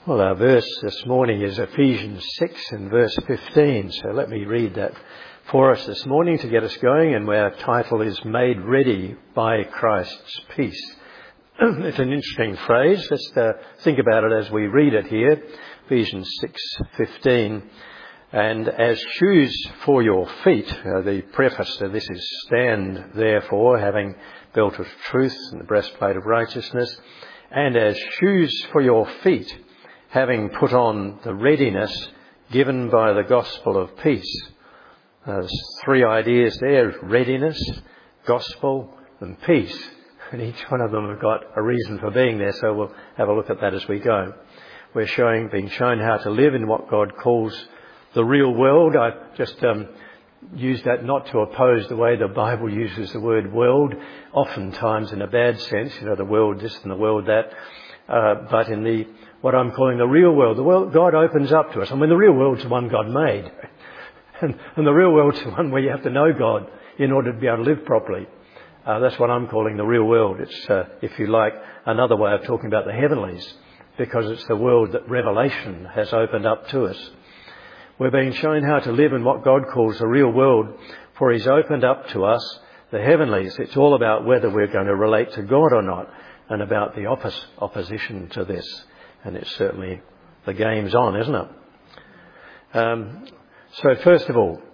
Well, our verse this morning is Ephesians 6 and verse 15. So let me read that for us this morning to get us going, and our title is Made Ready by Christ's Peace. It's an interesting phrase. Let's think about it as we read it here. Ephesians 6:15. And as shoes for your feet, the preface to this is stand therefore, having belt of truth and the breastplate of righteousness, and as shoes for your feet, having put on the readiness given by the gospel of peace. There's three ideas there: readiness, gospel and peace. And each one of them have got a reason for being there, so we'll have a look at that as we go. We're being shown how to live in what God calls the real world. I just use that not to oppose the way the Bible uses the word world, oftentimes in a bad sense, the world this and the world that, but in what I'm calling the real world, the world God opens up to us. I mean, the real world's the one God made. And the real world's the one where you have to know God in order to be able to live properly. That's what I'm calling the real world. It's, if you like, another way of talking about the heavenlies, because it's the world that Revelation has opened up to us. We're being shown how to live in what God calls the real world, for He's opened up to us the heavenlies. It's all about whether we're going to relate to God or not, and about the opposition to this. And it's certainly, the game's on, isn't it? So first of all,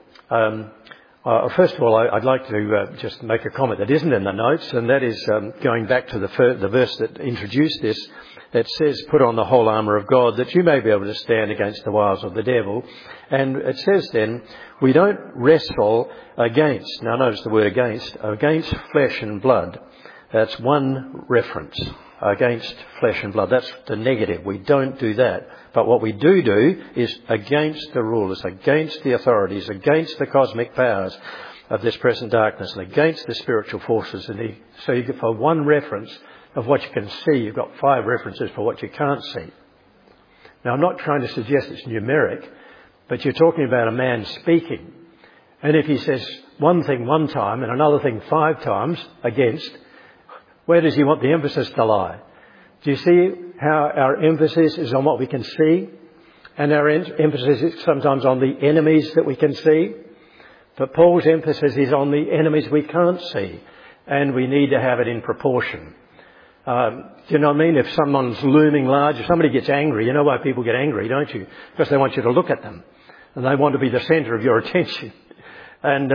I'd like to just make a comment that isn't in the notes, and that is going back to the verse that introduced this. It says, put on the whole armour of God, that you may be able to stand against the wiles of the devil. And it says then, we don't wrestle against, now notice the word against flesh and blood. That's one reference, against flesh and blood. That's the negative. We don't do that. But what we do is against the rulers, against the authorities, against the cosmic powers of this present darkness, and against the spiritual forces. So you get for one reference of what you can see, you've got 5 references for what you can't see. Now, I'm not trying to suggest it's numeric, but you're talking about a man speaking. And if he says one thing one time and another thing 5 times against, where does he want the emphasis to lie? Do you see how our emphasis is on what we can see? And our emphasis is sometimes on the enemies that we can see. But Paul's emphasis is on the enemies we can't see. And we need to have it in proportion. Do you know what I mean? If someone's looming large, if somebody gets angry, you know why people get angry, don't you? Because they want you to look at them. And they want to be the centre of your attention. And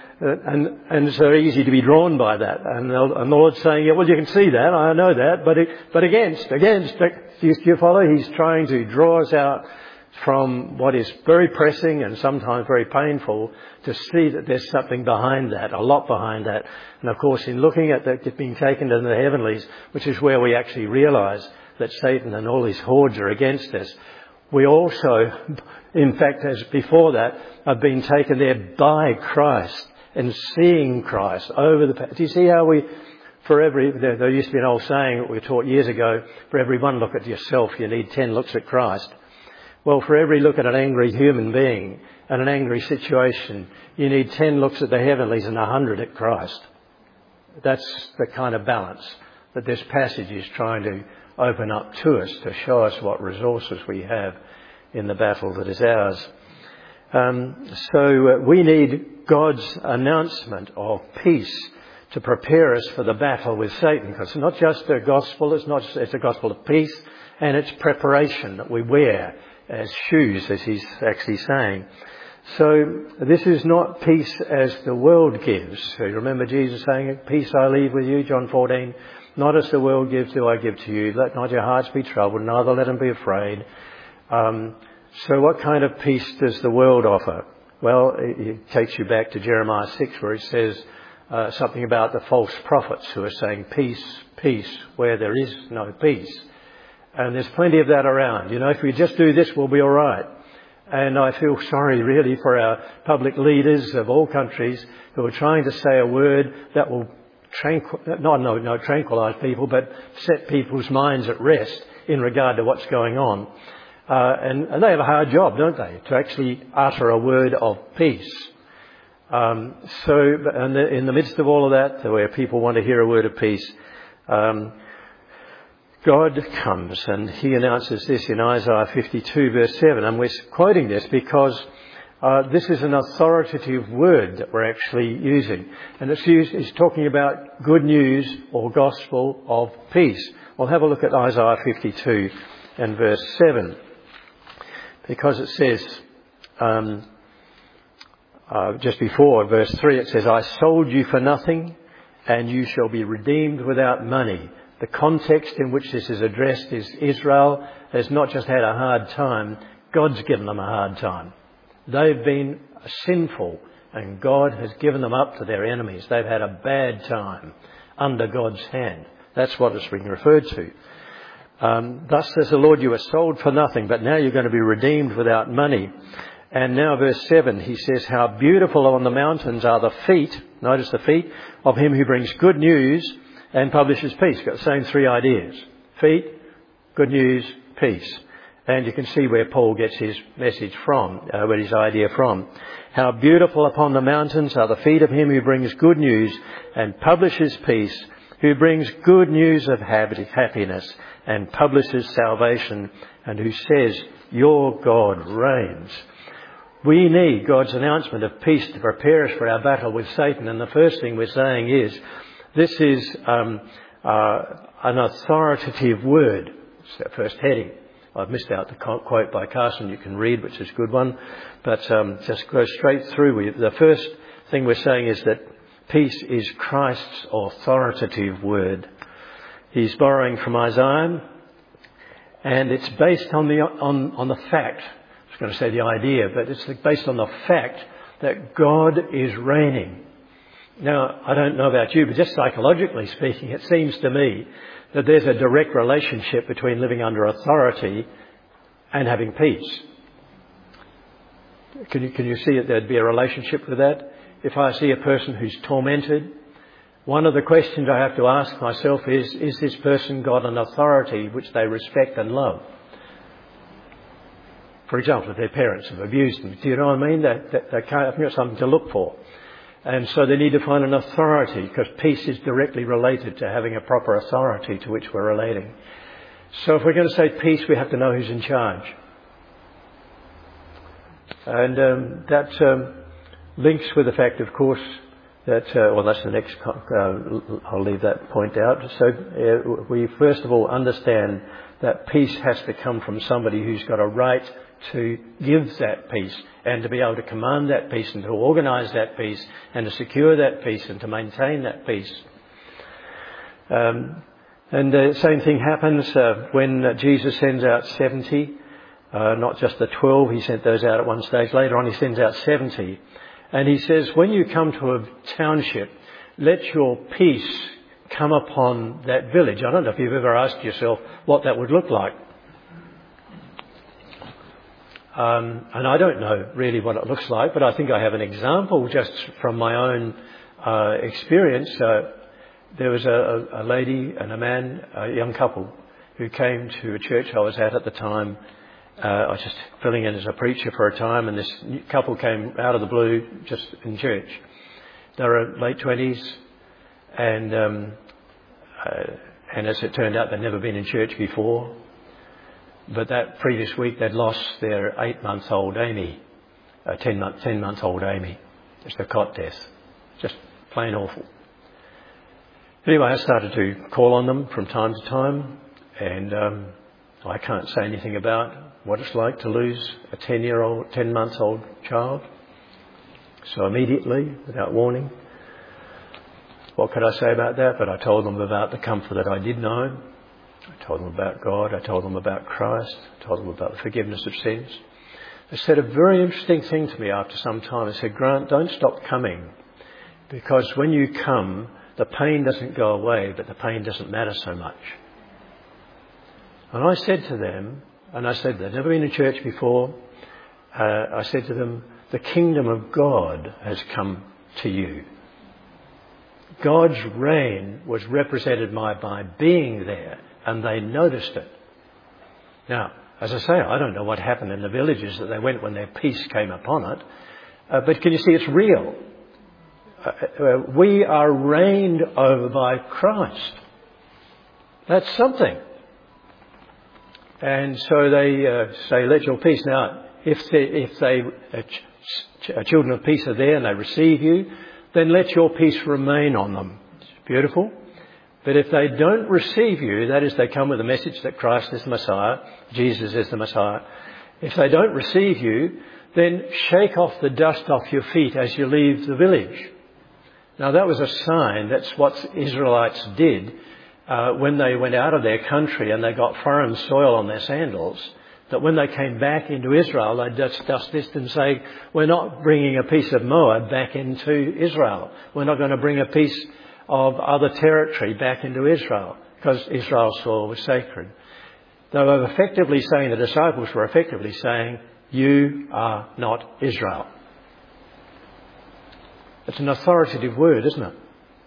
it's so easy to be drawn by that. And the Lord's saying, yeah, well, you can see that, I know that, but against, do you follow? He's trying to draw us out from what is very pressing and sometimes very painful, to see that there's something behind that, a lot behind that. And of course, in looking at that being taken into the heavenlies, which is where we actually realise that Satan and all his hordes are against us, we also, in fact, as before that, have been taken there by Christ and seeing Christ over the past. Do you see how there used to be an old saying that we were taught years ago, for every one look at yourself, you need 10 looks at Christ. Well, for every look at an angry human being and an angry situation, you need 10 looks at the heavenlies and 100 at Christ. That's the kind of balance that this passage is trying to open up to us, to show us what resources we have in the battle that is ours. So we need God's announcement of peace to prepare us for the battle with Satan, because it's not just a gospel, it's a gospel of peace, and it's preparation that we wear as shoes, as he's actually saying. So this is not peace as the world gives. So you remember Jesus saying, peace I leave with you, John 14. Not as the world gives do I give to you. Let not your hearts be troubled, neither let them be afraid. So what kind of peace does the world offer? Well, it takes you back to Jeremiah 6, where it says something about the false prophets who are saying peace, peace, where there is no peace. And there's plenty of that around. If we just do this, we'll be all right. And I feel sorry, really, for our public leaders of all countries who are trying to say a word that will tranquilise people, but set people's minds at rest in regard to what's going on. And they have a hard job, don't they, to actually utter a word of peace. And in the midst of all of that, where people want to hear a word of peace, God comes, and he announces this in Isaiah 52 verse 7, and we're quoting this because this is an authoritative word that we're actually using, and it's talking about good news or gospel of peace. We'll have a look at Isaiah 52 and verse 7, because it says, just before verse 3, it says, I sold you for nothing, and you shall be redeemed without money. The context in which this is addressed is Israel has not just had a hard time, God's given them a hard time. They've been sinful, and God has given them up to their enemies. They've had a bad time under God's hand. That's what it's being referred to. Thus says the Lord, you were sold for nothing, but now you're going to be redeemed without money. And now verse 7, he says, how beautiful on the mountains are the feet, notice the feet, of him who brings good news and publishes peace. Got the same three ideas. Feet, good news, peace. And you can see where Paul gets his message from, where his idea from. How beautiful upon the mountains are the feet of him who brings good news and publishes peace, who brings good news of happiness and publishes salvation, and who says, your God reigns. We need God's announcement of peace to prepare us for our battle with Satan. And the first thing we're saying is, this is an authoritative word. It's that first heading. I've missed out the quote by Carson you can read, which is a good one. But just go straight through. The first thing we're saying is that peace is Christ's authoritative word. He's borrowing from Isaiah, and it's based on the fact, I was going to say the idea, but it's based on the fact that God is reigning. Now, I don't know about you, but just psychologically speaking, it seems to me that there's a direct relationship between living under authority and having peace. Can you see that there'd be a relationship with that? If I see a person who's tormented, one of the questions I have to ask myself is this person got an authority which they respect and love? For example, if their parents have abused them, do you know what I mean? They can't have something to look for. And so they need to find an authority, because peace is directly related to having a proper authority to which we're relating. So if we're going to say peace, we have to know who's in charge. And that links with the fact, of course, that, that's the next, I'll leave that point out. So we first of all understand that peace has to come from somebody who's got a right to give that peace, and to be able to command that peace, and to organise that peace, and to secure that peace, and to maintain that peace. And the same thing happens when Jesus sends out 70, not just the 12, he sent those out at one stage. Later on he sends out 70. And he says, when you come to a township, let your peace come upon that village. I don't know if you've ever asked yourself what that would look like. And I don't know really what it looks like, but I think I have an example just from my own experience. There was a lady and a man, a young couple, who came to a church I was at the time. I was just filling in as a preacher for a time, and this couple came out of the blue just in church. They were late 20s, and as it turned out, they'd never been in church before. But that previous week, they'd lost their 8-month-old Amy, 10-month-old Amy. Just a cot death. Just plain awful. Anyway, I started to call on them from time to time, and I can't say anything about what it's like to lose a 10-month-old child. So immediately, without warning, what could I say about that? But I told them about the comfort that I did know. I told them about God. I told them about Christ. I told them about the forgiveness of sins. They said a very interesting thing to me after some time. They said, Grant, don't stop coming, because when you come, the pain doesn't go away, but the pain doesn't matter so much. And I said to them, they'd never been in church before, I said to them, the kingdom of God has come to you. God's reign was represented by being there, and they noticed it. Now, as I say, I don't know what happened in the villages that they went when their peace came upon it, but can you see it's real? We are reigned over by Christ. That's something. And so they say, let your peace. Now, if children of peace are there and they receive you, then let your peace remain on them. It's beautiful. But if they don't receive you, that is, they come with a message that Christ is the Messiah, Jesus is the Messiah. If they don't receive you, then shake off the dust off your feet as you leave the village. Now that was a sign. That's what Israelites did when they went out of their country and they got foreign soil on their sandals. That when they came back into Israel, they'd dust this and say, we're not bringing a piece of Moab back into Israel. We're not going to bring a piece of other territory back into Israel because Israel's soil was sacred. They were effectively saying, the disciples were effectively saying, you are not Israel. It's an authoritative word, isn't it?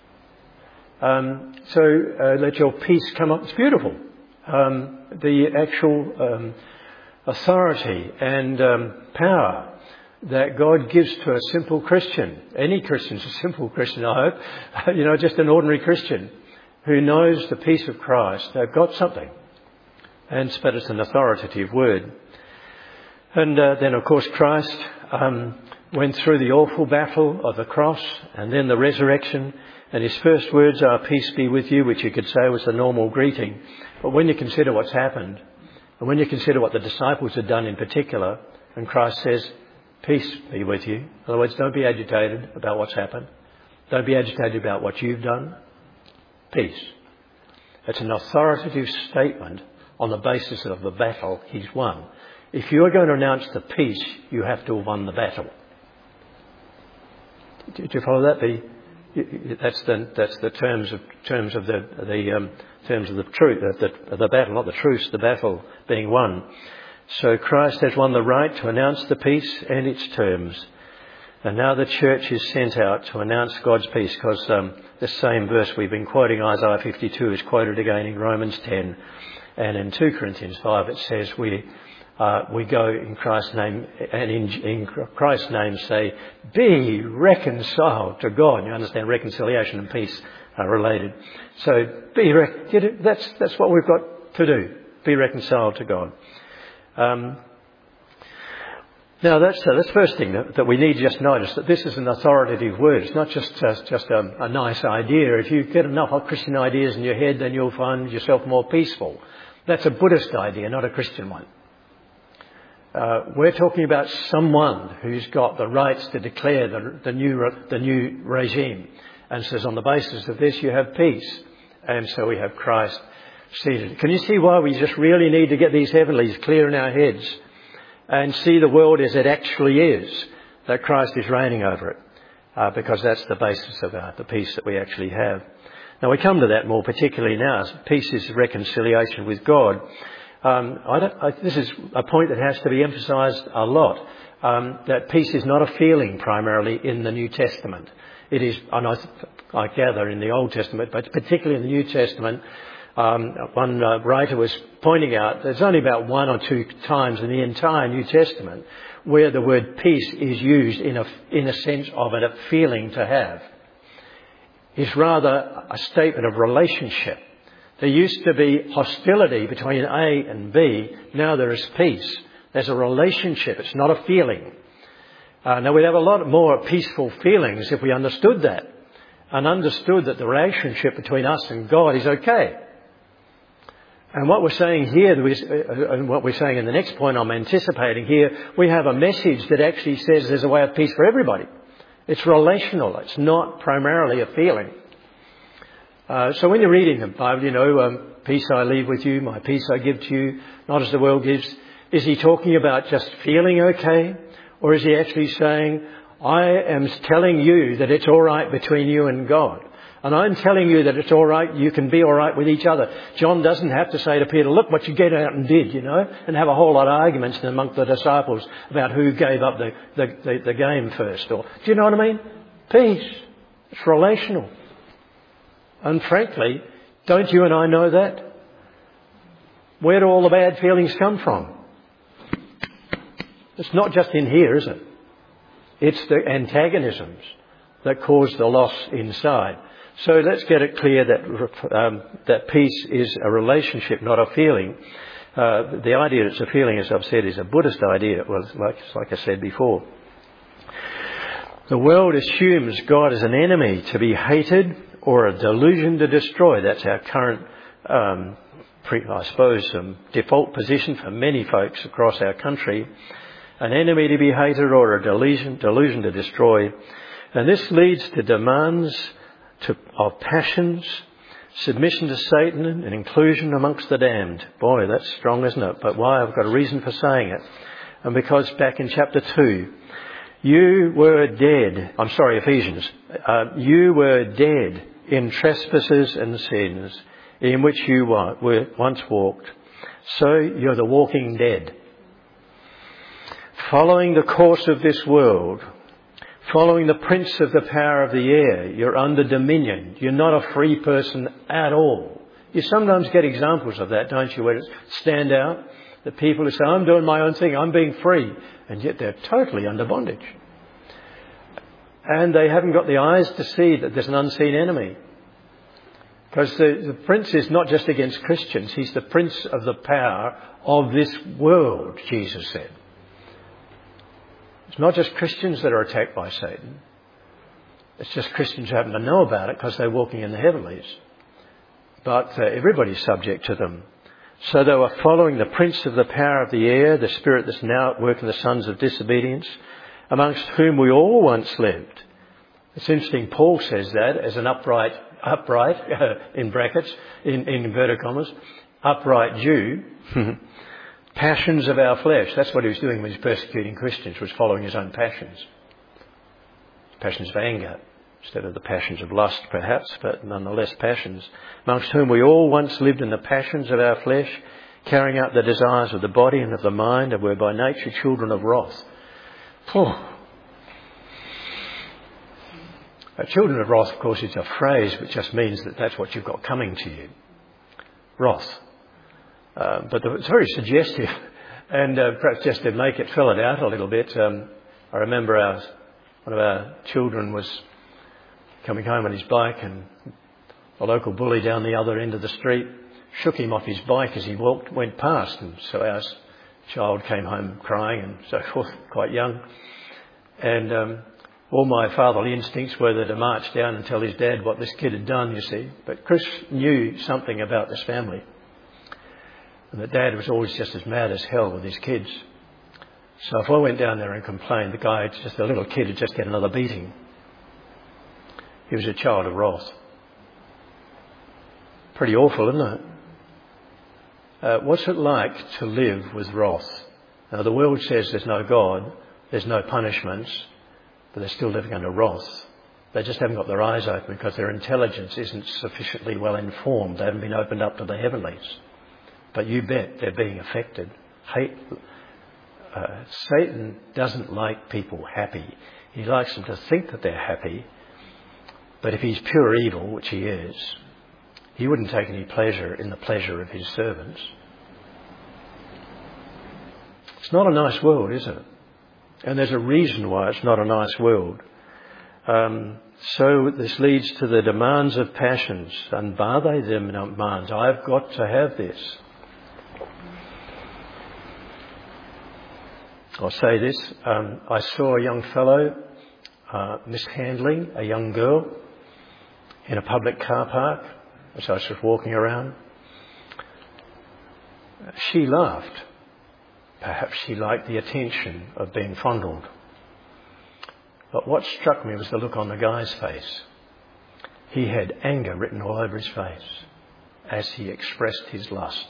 So let your peace come up. It's beautiful. The actual authority and power that God gives to a simple Christian. Any Christian's a simple Christian, I hope. Just an ordinary Christian who knows the peace of Christ. They've got something. But it's an authoritative word. And then, of course, Christ went through the awful battle of the cross and then the resurrection. And his first words are, peace be with you, which you could say was the normal greeting. But when you consider what's happened, and when you consider what the disciples had done in particular, and Christ says, peace be with you. In other words, don't be agitated about what's happened. Don't be agitated about what you've done. Peace. It's an authoritative statement on the basis of the battle he's won. If you're going to announce the peace, you have to have won the battle. Did you follow that? That's the terms of the truth, the battle, not the truce, the battle being won. So Christ has won the right to announce the peace and its terms. And now the church is sent out to announce God's peace, because this same verse we've been quoting, Isaiah 52, is quoted again in Romans 10. And in 2 Corinthians 5 it says we go in Christ's name, and in Christ's name say, be reconciled to God. You understand, reconciliation and peace are related. So that's what we've got to do. Be reconciled to God. Now that's the first thing that we need to just notice, that this is an authoritative word. It's not just a nice idea. If you get enough Christian ideas in your head, then you'll find yourself more peaceful. That's a Buddhist idea, not a Christian one. We're talking about someone who's got the rights to declare the new regime, and says on the basis of this you have peace. And so we have Christ seated. Can you see why we just really need to get these heavenlies clear in our heads and see the world as it actually is, that Christ is reigning over it, because that's the basis of the peace that we actually have. Now we come to that more particularly now. Peace is reconciliation with God. This is a point that has to be emphasised a lot, that peace is not a feeling primarily in the New Testament. It is, and I gather in the Old Testament, but particularly in the New Testament, one writer was pointing out there's only about 1 or 2 times in the entire New Testament where the word peace is used in a sense of a feeling to have. It's rather a statement of relationship. There used to be hostility between A and B. Now there is peace. There's a relationship. It's not a feeling. Now we'd have a lot more peaceful feelings if we understood that, and understood that the relationship between us and God is okay. And what we're saying here, and what we're saying in the next point I'm anticipating here, we have a message that actually says there's a way of peace for everybody. It's relational. It's not primarily a feeling. So when you're reading the Bible, peace I leave with you, my peace I give to you, not as the world gives. Is he talking about just feeling okay? Or is he actually saying, I am telling you that it's all right between you and God. And I'm telling you that it's all right, you can be all right with each other. John doesn't have to say to Peter, look what you get out and did, and have a whole lot of arguments amongst the disciples about who gave up the game first. Or, do you know what I mean? Peace. It's relational. And frankly, don't you and I know that? Where do all the bad feelings come from? It's not just in here, is it? It's the antagonisms that cause the loss inside. So let's get it clear that peace is a relationship, not a feeling. The idea it's a feeling, as I've said, is a Buddhist idea. Well, like I said before. The world assumes God is an enemy to be hated or a delusion to destroy. That's our current, default position for many folks across our country. An enemy to be hated or a delusion to destroy. And this leads to demands of passions, submission to Satan and inclusion amongst the damned. Boy, that's strong, isn't it? But why? I've got a reason for saying it. And because back in chapter 2, you were dead. Ephesians. You were dead in trespasses and sins in which you were once walked. So you're the walking dead. Following the course of this world, following the prince of the power of the air, you're under dominion. You're not a free person at all. You sometimes get examples of that, don't you, where it stand out? The people who say, I'm doing my own thing, I'm being free, and yet they're totally under bondage. And they haven't got the eyes to see that there's an unseen enemy. Because the prince is not just against Christians, he's the prince of the power of this world, Jesus said. It's not just Christians that are attacked by Satan. It's just Christians who happen to know about it because they're walking in the heavenlies. But everybody's subject to them. So they were following the prince of the power of the air, the spirit that's now at work in the sons of disobedience, amongst whom we all once lived. It's interesting, Paul says that as an upright, in brackets, in inverted commas, upright Jew, passions of our flesh. That's what he was doing when he was persecuting Christians, was following his own passions. Passions of anger, instead of the passions of lust perhaps, but nonetheless passions. Amongst whom we all once lived in the passions of our flesh, carrying out the desires of the body and of the mind, and were by nature children of wrath. Children of wrath, of course, is a phrase which just means that that's what you've got coming to you. Wrath. But it's very suggestive. And perhaps just to make it, fill it out a little bit, I remember one of our children was coming home on his bike, and a local bully down the other end of the street shook him off his bike as he went past. And so our child came home crying and so forth, quite young. And all my fatherly instincts were to march down and tell his dad what this kid had done, you see. But Chris knew something about this family. And the dad was always just as mad as hell with his kids. So if I went down there and complained, the little kid would just get another beating. He was a child of wrath. Pretty awful, isn't it? What's it like to live with wrath? Now, the world says there's no God, there's no punishments, but they're still living under wrath. They just haven't got their eyes open because their intelligence isn't sufficiently well informed. They haven't been opened up to the heavenlies. But you bet they're being affected. Satan doesn't like people happy. He likes them to think that they're happy. But if he's pure evil, which he is, he wouldn't take any pleasure in the pleasure of his servants. It's not a nice world, is it? And there's a reason why it's not a nice world. So this leads to the demands of passions. And are they the demands? I've got to have this. I'll say this. I saw a young fellow mishandling a young girl in a public car park as I was just walking around. She laughed. Perhaps she liked the attention of being fondled. But what struck me was the look on the guy's face. He had anger written all over his face as he expressed his lust.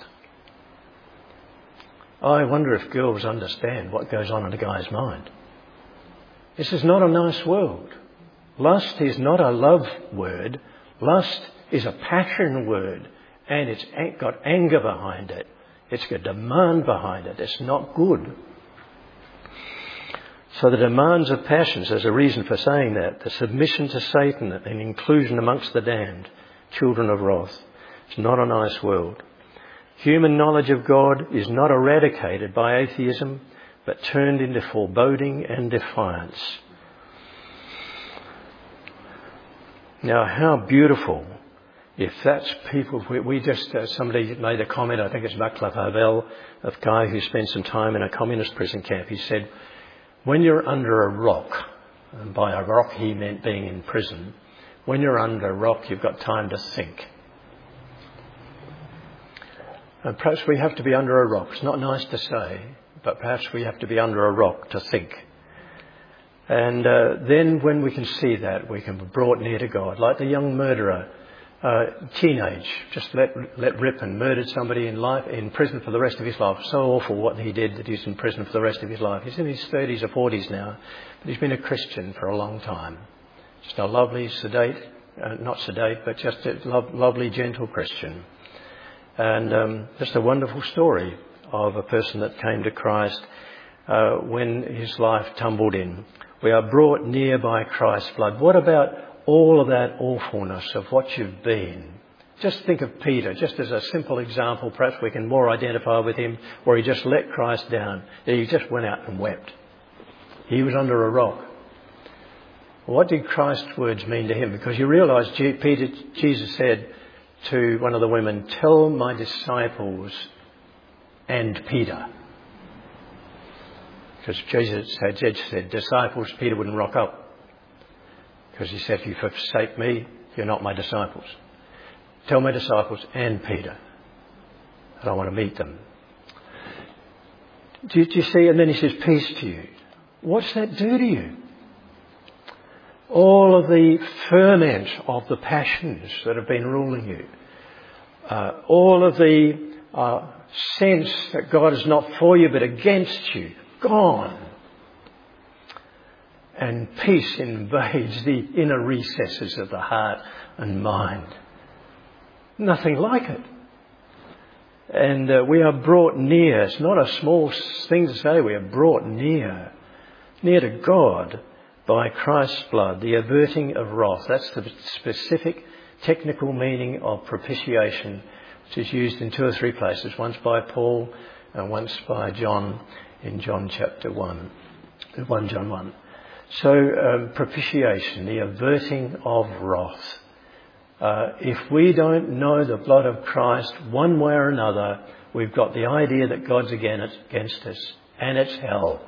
I wonder if girls understand what goes on in a guy's mind. This is not a nice world. Lust is not a love word. Lust is a passion word, and it's got anger behind it. It's got demand behind it. It's not good. So the demands of passions, there's a reason for saying that. The submission to Satan and inclusion amongst the damned, children of wrath. It's not a nice world. Human knowledge of God is not eradicated by atheism, but turned into foreboding and defiance. Now, how beautiful If that's people, we just, somebody made a comment, I think it's Václav Havel, a guy who spent some time in a communist prison camp. He said, when you're under a rock, and by a rock he meant being in prison, when you're under a rock you've got time to think. And perhaps we have to be under a rock. It's not nice to say, but perhaps we have to be under a rock to think. And then when we can see that, we can be brought near to God. Like the young murderer, teenage, just let rip and murdered somebody in prison for the rest of his life. So awful what he did that he's in prison for the rest of his life. He's in his 30s or 40s now, but he's been a Christian for a long time. Just a lovely, not sedate, but just a lovely, gentle Christian. And just a wonderful story of a person that came to Christ when his life tumbled in. We are brought near by Christ's blood. What about all of that awfulness of what you've been? Just think of Peter, just as a simple example. Perhaps we can more identify with him, where he just let Christ down. He just went out and wept. He was under a rock. What did Christ's words mean to him? Because you realise Jesus said to one of the women, tell my disciples and Peter. Because Jesus had said disciples, Peter wouldn't rock up. Because he said, if you forsake me, you're not my disciples. Tell my disciples and Peter that I want to meet them. Do you see? And then he says, peace to you. What's that do to you? All of the ferment of the passions that have been ruling you. All of the sense that God is not for you but against you. Gone. And peace invades the inner recesses of the heart and mind. Nothing like it. And we are brought near. It's not a small thing to say. We are brought near to God by Christ's blood, the averting of wrath. That's the specific technical meaning of propitiation, which is used in 2 or 3 places, once by Paul and once by John in John chapter 1, 1 John 1. So propitiation, the averting of wrath. If we don't know the blood of Christ one way or another, we've got the idea that God's against us, and it's hell.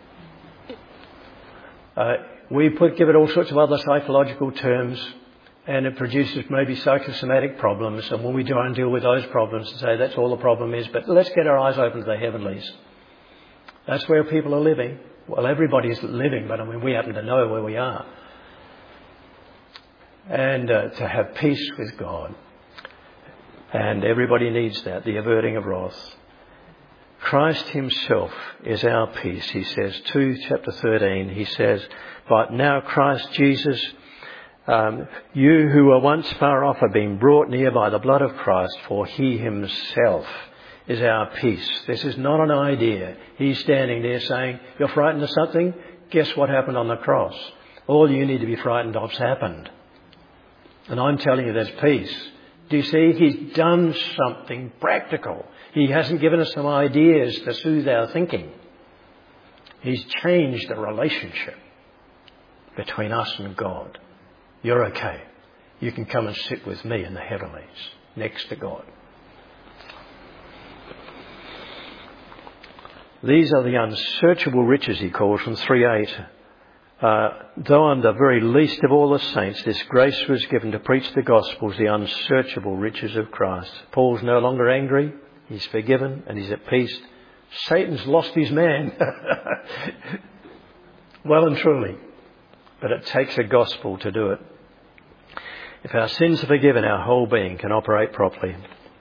We give it all sorts of other psychological terms, and it produces maybe psychosomatic problems. And when we try and deal with those problems and say that's all the problem is, but let's get our eyes open to the heavenlies. That's where people are living. Well, everybody's living, but I mean, we happen to know where we are. And to have peace with God. And everybody needs that, the averting of wrath. Christ himself is our peace, he says. Chapter 13, he says, but now Christ Jesus, you who were once far off have been brought near by the blood of Christ, for he himself is our peace. This is not an idea. He's standing there saying, you're frightened of something? Guess what happened on the cross? All you need to be frightened of's happened. And I'm telling you there's peace. Do you see? He's done something practical. He hasn't given us some ideas to soothe our thinking. He's changed the relationship between us and God. You're okay. You can come and sit with me in the heavenlies, next to God. These are the unsearchable riches, he calls from 3:8. Though I'm the very least of all the saints, this grace was given to preach the Gospels, the unsearchable riches of Christ. Paul's no longer angry. He's forgiven and he's at peace. Satan's lost his man. Well and truly. But it takes a gospel to do it. If our sins are forgiven, our whole being can operate properly.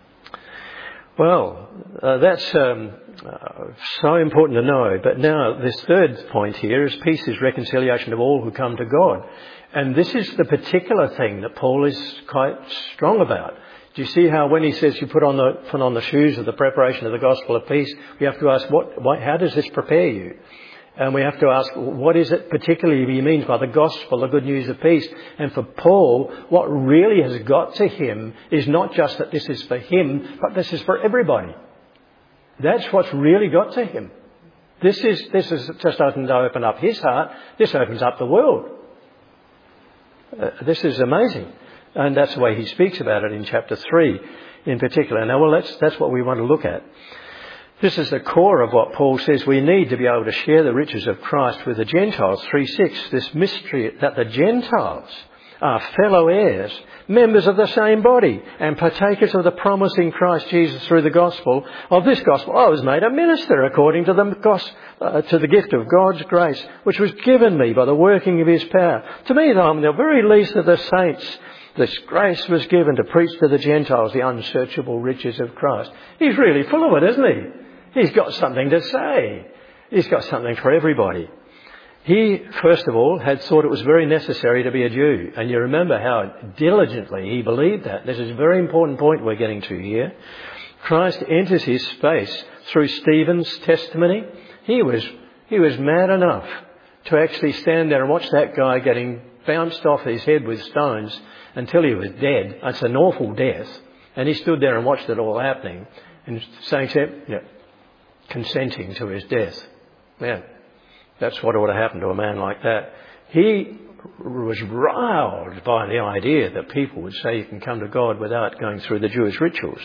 Well, that's so important to know. But now this third point here is peace is reconciliation of all who come to God. And this is the particular thing that Paul is quite strong about. Do you see how when he says you put on the shoes of the preparation of the gospel of peace, we have to ask, how does this prepare you? And we have to ask, what is it particularly he means by the gospel, the good news of peace? And for Paul, what really has got to him is not just that this is for him, but this is for everybody. That's what's really got to him. This is just doesn't open up his heart. This opens up the world. This is amazing. And that's the way he speaks about it in chapter 3 in particular. Now, well, that's what we want to look at. This is the core of what Paul says we need to be able to share the riches of Christ with the Gentiles. 3:6, this mystery that the Gentiles are fellow heirs, members of the same body, and partakers of the promise in Christ Jesus through the gospel. Of this gospel I was made a minister according to the gift of God's grace, which was given me by the working of his power. To me, though I'm the very least of the saints, this grace was given to preach to the Gentiles the unsearchable riches of Christ. He's really full of it, isn't he? He's got something to say. He's got something for everybody. He, first of all, had thought it was very necessary to be a Jew. And you remember how diligently he believed that. This is a very important point we're getting to here. Christ enters his space through Stephen's testimony. He was mad enough to actually stand there and watch that guy getting bounced off his head with stones until he was dead. It's an awful death. And he stood there and watched it all happening and saying, consenting to his death. Yeah, that's what ought to happen to a man like that. He was riled by the idea that people would say you can come to God without going through the Jewish rituals.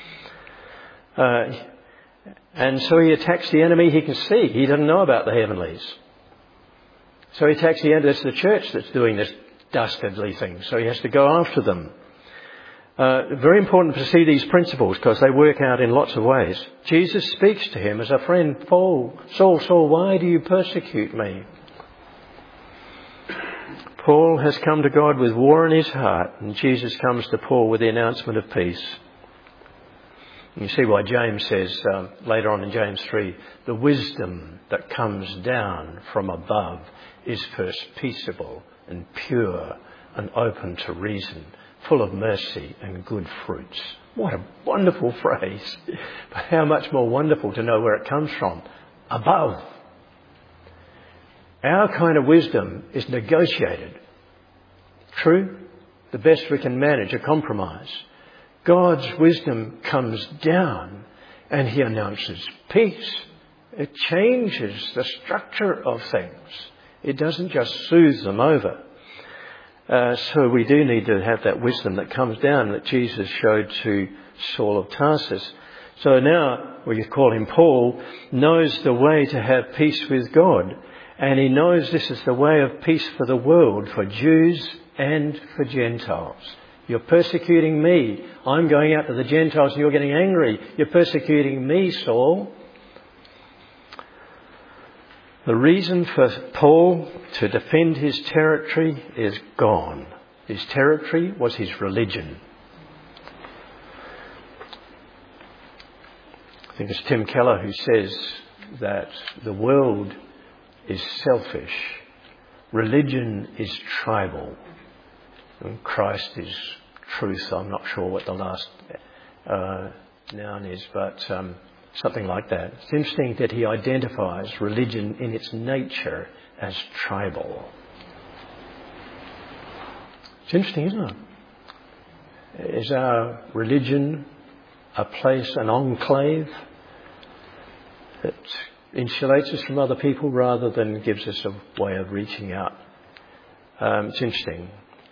And so he attacks the enemy he can see. He doesn't know about the heavenlies. So he attacks the enemy. It's the church that's doing this dastardly thing. So he has to go after them. Very important to see these principles because they work out in lots of ways. Jesus speaks to him as a friend. Paul, Saul, why do you persecute me? Paul has come to God with war in his heart, and Jesus comes to Paul with the announcement of peace. You see why James says later on in James 3, the wisdom that comes down from above is first peaceable and pure and open to reason, full of mercy and good fruits. What a wonderful phrase. But how much more wonderful to know where it comes from. Above. Our kind of wisdom is negotiated. True? The best we can manage, a compromise. God's wisdom comes down and he announces peace. It changes the structure of things. It doesn't just soothe them over. So we do need to have that wisdom that comes down that Jesus showed to Saul of Tarsus. So now, we call him Paul, knows the way to have peace with God. And he knows this is the way of peace for the world, for Jews and for Gentiles. You're persecuting me. I'm going out to the Gentiles and you're getting angry. You're persecuting me, Saul. The reason for Paul to defend his territory is gone. His territory was his religion. I think it's Tim Keller who says that the world is selfish. Religion is tribal. And Christ is truth. I'm not sure what the last noun is, but something like that. It's interesting that he identifies religion in its nature as tribal. It's interesting, isn't it? Is our religion a place, an enclave that insulates us from other people rather than gives us a way of reaching out? It's interesting.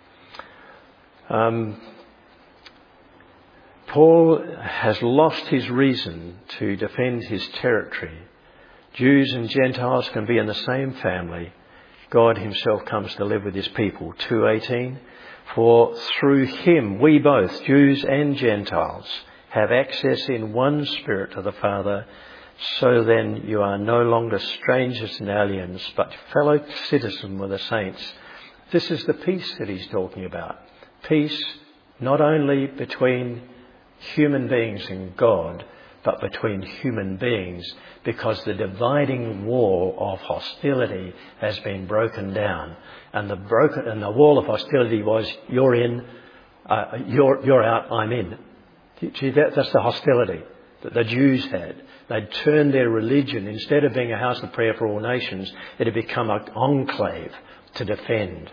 Paul has lost his reason to defend his territory. Jews and Gentiles can be in the same family. God himself comes to live with his people. 2:18. For through him we both, Jews and Gentiles, have access in one Spirit to the Father. So then you are no longer strangers and aliens, but fellow citizens with the saints. This is the peace that he's talking about. Peace not only between human beings and God, but between human beings, because the dividing wall of hostility has been broken down. And the wall of hostility was, you're in, you're out, I'm in. See, that's the hostility that the Jews had. They'd turned their religion, instead of being a house of prayer for all nations, it had become an enclave to defend.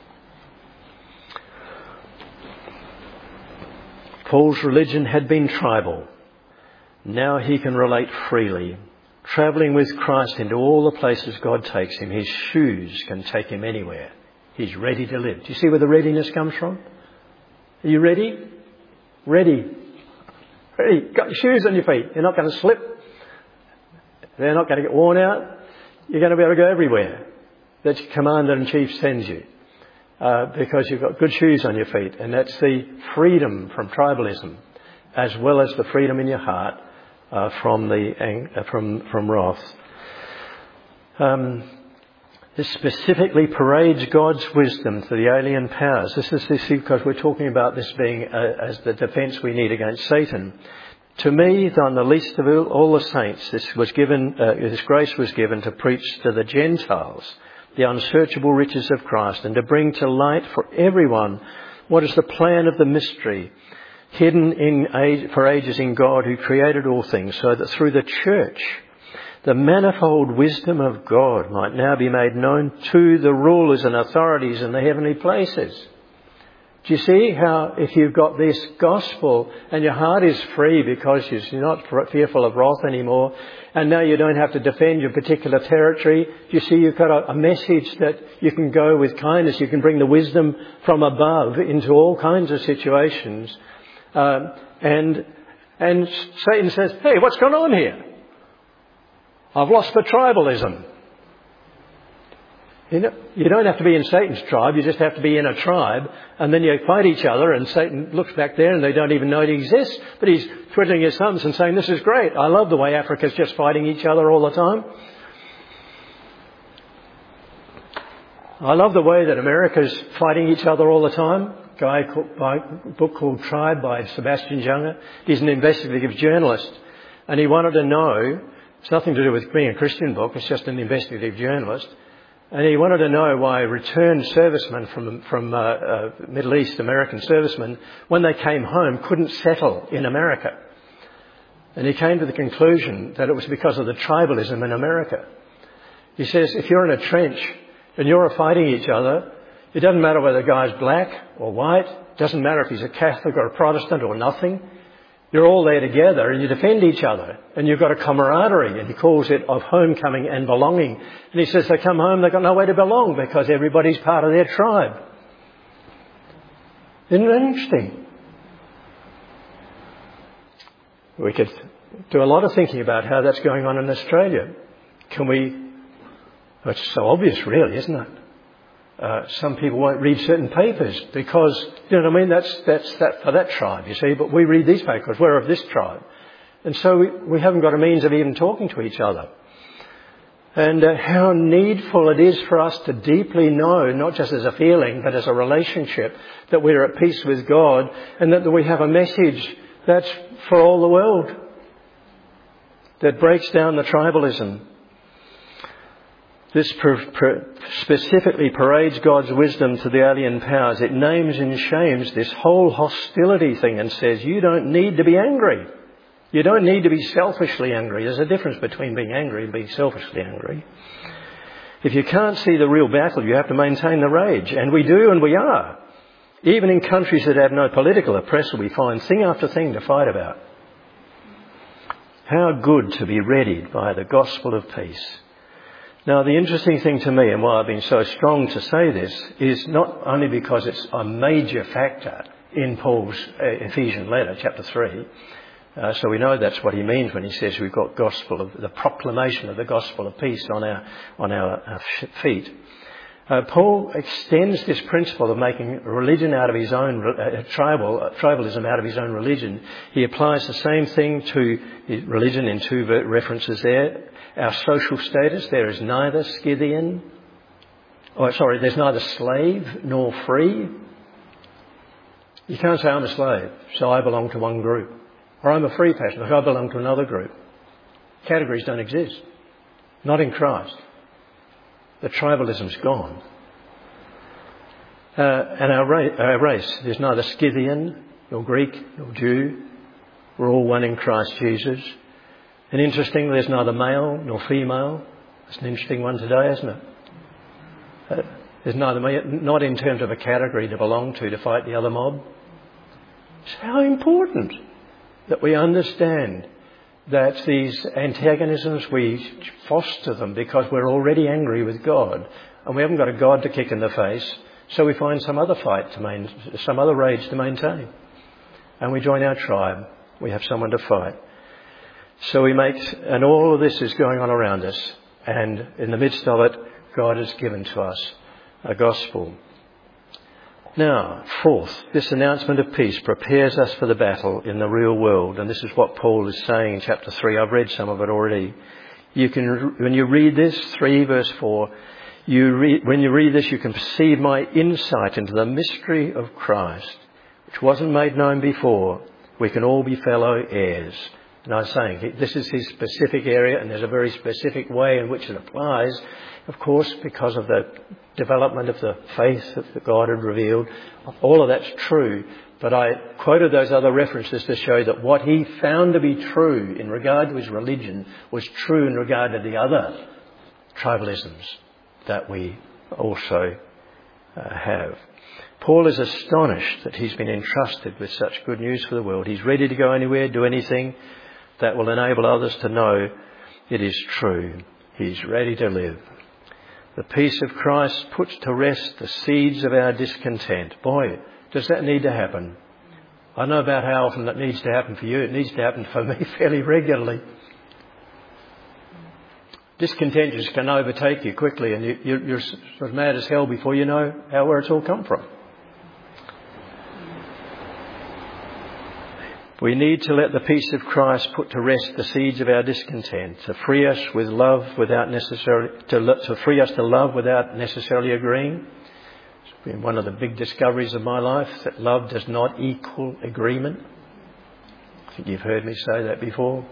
Paul's religion had been tribal. Now he can relate freely. Travelling with Christ into all the places God takes him, his shoes can take him anywhere. He's ready to live. Do you see where the readiness comes from? Are you ready? Ready. Ready. Got your shoes on your feet. You're not going to slip. They're not going to get worn out. You're going to be able to go everywhere that your Commander-in-Chief sends you. Because you've got good shoes on your feet. And that's the freedom from tribalism, as well as the freedom in your heart from wrath. This specifically parades God's wisdom to the alien powers. This is because we're talking about this being as the defence we need against Satan. To me, on the least of all the saints, this grace was given to preach to the Gentiles the unsearchable riches of Christ, and to bring to light for everyone what is the plan of the mystery, hidden for ages in God who created all things, so that through the church the manifold wisdom of God might now be made known to the rulers and authorities in the heavenly places. Do you see how if you've got this gospel and your heart is free because you're not fearful of wrath anymore, and now you don't have to defend your particular territory, do you see you've got a message that you can go with kindness, you can bring the wisdom from above into all kinds of situations. And Satan says, hey, what's going on here? I've lost the tribalism. You don't have to be in Satan's tribe, you just have to be in a tribe, and then you fight each other, and Satan looks back there and they don't even know it exists, but he's twiddling his thumbs and saying, this is great. I love the way Africa's just fighting each other all the time. I love the way that America's fighting each other all the time. A book called Tribe by Sebastian Junger. He's an investigative journalist, and he wanted to know, it's nothing to do with being a Christian book, it's just an investigative journalist, and he wanted to know why returned servicemen from Middle East, American servicemen, when they came home, couldn't settle in America. And he came to the conclusion that it was because of the tribalism in America. He says, if you're in a trench and you're fighting each other, it doesn't matter whether the guy's black or white, it doesn't matter if he's a Catholic or a Protestant or nothing. You're all there together and you defend each other, and you've got a camaraderie, and he calls it of homecoming and belonging. And he says they come home, they've got nowhere to belong because everybody's part of their tribe. Isn't that interesting? We could do a lot of thinking about how that's going on in Australia. It's so obvious really, isn't it? Some people won't read certain papers because, you know what I mean, that's for that tribe, you see, but we read these papers, we're of this tribe. And so we haven't got a means of even talking to each other. And how needful it is for us to deeply know, not just as a feeling, but as a relationship, that we're at peace with God, and that we have a message that's for all the world, that breaks down the tribalism. This specifically parades God's wisdom to the alien powers. It names and shames this whole hostility thing and says, you don't need to be angry. You don't need to be selfishly angry. There's a difference between being angry and being selfishly angry. If you can't see the real battle, you have to maintain the rage. And we do, and we are. Even in countries that have no political oppressor, we find thing after thing to fight about. How good to be readied by the gospel of peace. Now, the interesting thing to me, and why I've been so strong to say this, is not only because it's a major factor in Paul's Ephesian letter, chapter 3. So we know that's what he means when he says we've got the proclamation of the gospel of peace on our feet. Paul extends this principle of making religion out of his own, tribalism out of his own religion. He applies the same thing to religion in two references there. Our social status, there is neither there's neither slave nor free. You can't say I'm a slave, so I belong to one group. Or I'm a free person, so I belong to another group. Categories don't exist. Not in Christ. The tribalism's gone. And our race, there's neither Scythian, nor Greek, nor Jew. We're all one in Christ Jesus. And interestingly, there's neither male nor female. That's an interesting one today, isn't it? There's not in terms of a category to belong to fight the other mob. It's how important that we understand that these antagonisms, we foster them because we're already angry with God. And we haven't got a God to kick in the face. So we find some other some other rage to maintain. And we join our tribe. We have someone to fight. So and all of this is going on around us. And in the midst of it, God has given to us a gospel. Now, fourth, this announcement of peace prepares us for the battle in the real world. And this is what Paul is saying in chapter 3. I've read some of it already. When you read this, 3 verse 4, when you read this, you can perceive my insight into the mystery of Christ, which wasn't made known before. We can all be fellow heirs. And I was saying, this is his specific area, and there's a very specific way in which it applies, of course, because of the development of the faith that God had revealed. All of that's true. But I quoted those other references to show that what he found to be true in regard to his religion was true in regard to the other tribalisms that we also have. Paul is astonished that he's been entrusted with such good news for the world. He's ready to go anywhere, do anything that will enable others to know it is true. He's ready to live. The peace of Christ puts to rest the seeds of our discontent. Boy, does that need to happen. I don't know about how often that needs to happen for you. It needs to happen for me fairly regularly. Discontent just can overtake you quickly, and you're sort of mad as hell before you know where it's all come from. We need to let the peace of Christ put to rest the seeds of our discontent, to free us with love without to free us to love without necessarily agreeing. It's been one of the big discoveries of my life, that love does not equal agreement. I think you've heard me say that before.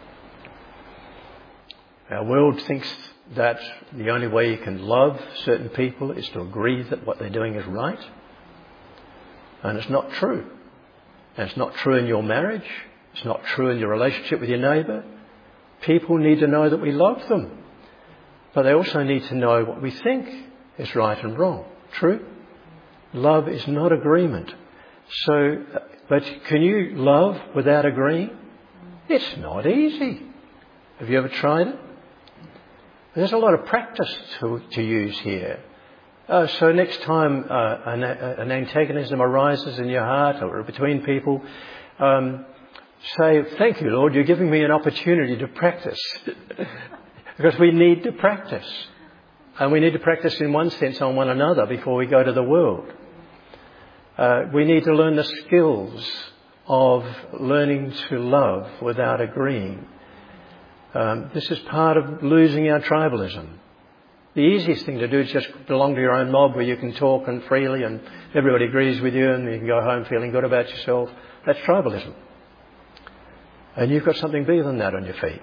Our world thinks that the only way you can love certain people is to agree that what they're doing is right. And it's not true. And it's not true in your marriage. It's not true in your relationship with your neighbour. People need to know that we love them. But they also need to know what we think is right and wrong. True? Love is not agreement. But can you love without agreeing? It's not easy. Have you ever tried it? There's a lot of practice to use here. So next time an antagonism arises in your heart or between people, say, thank you, Lord, you're giving me an opportunity to practice. Because we need to practice. And we need to practice in one sense on one another before we go to the world. We need to learn the skills of learning to love without agreeing. This is part of losing our tribalism. The easiest thing to do is just belong to your own mob where you can talk and freely and everybody agrees with you and you can go home feeling good about yourself. That's tribalism. And you've got something bigger than that on your feet.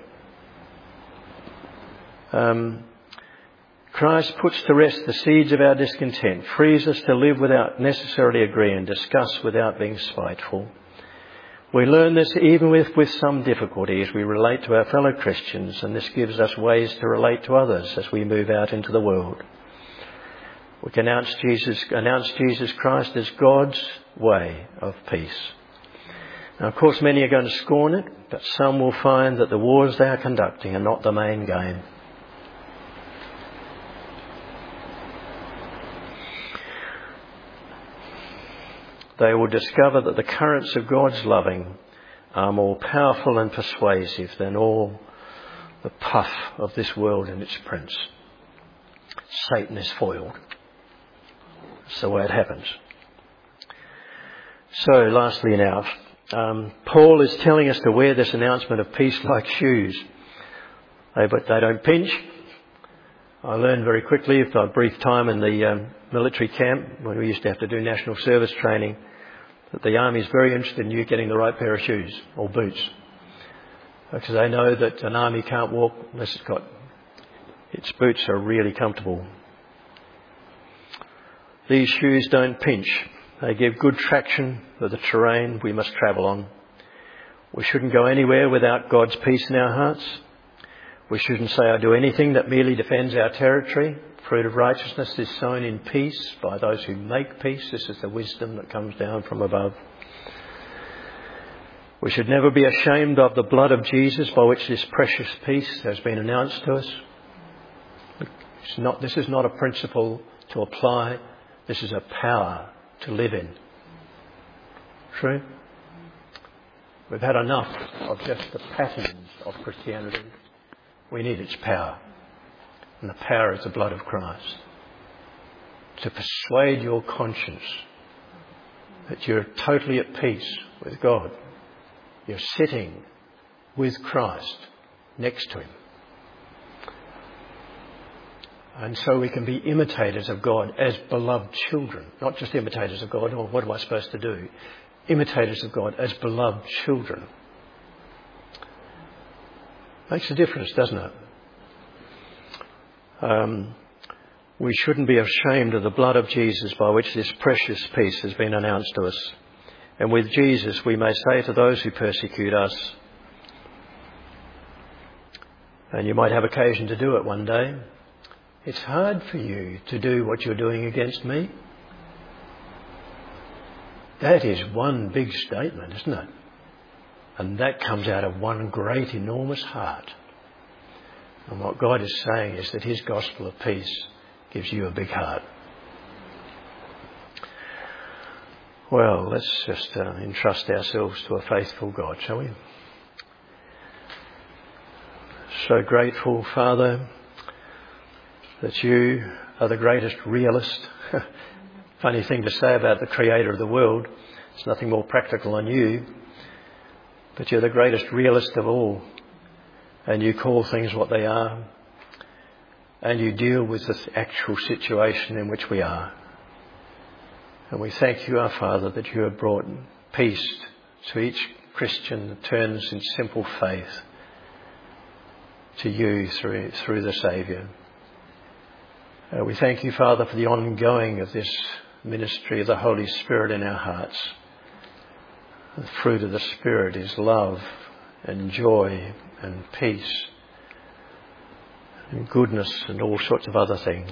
Christ puts to rest the seeds of our discontent, frees us to live without necessarily agreeing, discuss without being spiteful. We learn this even with some difficulty as we relate to our fellow Christians, and this gives us ways to relate to others as we move out into the world. We can announce Jesus Christ as God's way of peace. Now, of course, many are going to scorn it, but some will find that the wars they are conducting are not the main game. They will discover that the currents of God's loving are more powerful and persuasive than all the puff of this world and its prince. Satan is foiled. That's the way it happens. So, lastly now, Paul is telling us to wear this announcement of peace like shoes. But they don't pinch. I learned very quickly, after a brief time in the military camp, when we used to have to do national service training, that the Army is very interested in you getting the right pair of shoes or boots. Because they know that an Army can't walk unless its boots are really comfortable. These shoes don't pinch. They give good traction for the terrain we must travel on. We shouldn't go anywhere without God's peace in our hearts. We shouldn't say or do anything that merely defends our territory. Fruit of righteousness is sown in peace by those who make peace. This is the wisdom that comes down from above. We should never be ashamed of the blood of Jesus by which this precious peace has been announced to us. This is not a principle to apply This is a power to live in. True? We've had enough of just the patterns of Christianity. We need its power. And the power is the blood of Christ. To persuade your conscience that you're totally at peace with God. You're sitting with Christ next to him. And so we can be imitators of God as beloved children. Not just imitators of God, or what am I supposed to do? Imitators of God as beloved children. Makes a difference, doesn't it? We shouldn't be ashamed of the blood of Jesus by which this precious peace has been announced to us. And with Jesus we may say to those who persecute us, and you might have occasion to do it one day, it's hard for you to do what you're doing against me. That is one big statement, isn't it? And that comes out of one great, enormous heart. And what God is saying is that his gospel of peace gives you a big heart. Well, let's just entrust ourselves to a faithful God, shall we? So grateful, Father, that you are the greatest realist. Funny thing to say about the creator of the world. It's nothing more practical than you. But you're the greatest realist of all. And you call things what they are. And you deal with the actual situation in which we are. And we thank you, our Father, that you have brought peace to each Christian that turns in simple faith to you through the Saviour. We thank you, Father, for the ongoing of this ministry of the Holy Spirit in our hearts. The fruit of the Spirit is love and joy and peace and goodness and all sorts of other things.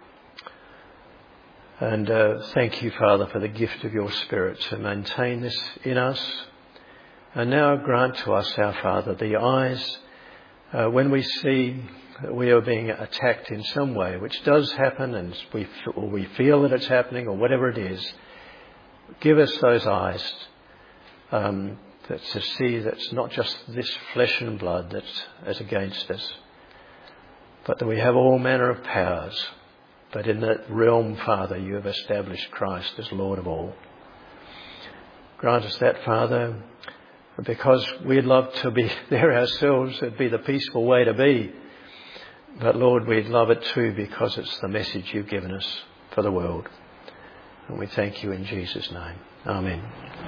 And thank you, Father, for the gift of your Spirit to maintain this in us. And now grant to us, our Father, the eyes when we see that we are being attacked in some way, which does happen, and we feel that it's happening, or whatever it is. Give us those eyes that to see that's not just this flesh and blood that's against us, but that we have all manner of powers. But in that realm, Father, you have established Christ as Lord of all. Grant us that, Father, because we'd love to be there ourselves. It'd be the peaceful way to be. But Lord, we'd love it too because it's the message you've given us for the world. And we thank you in Jesus' name. Amen.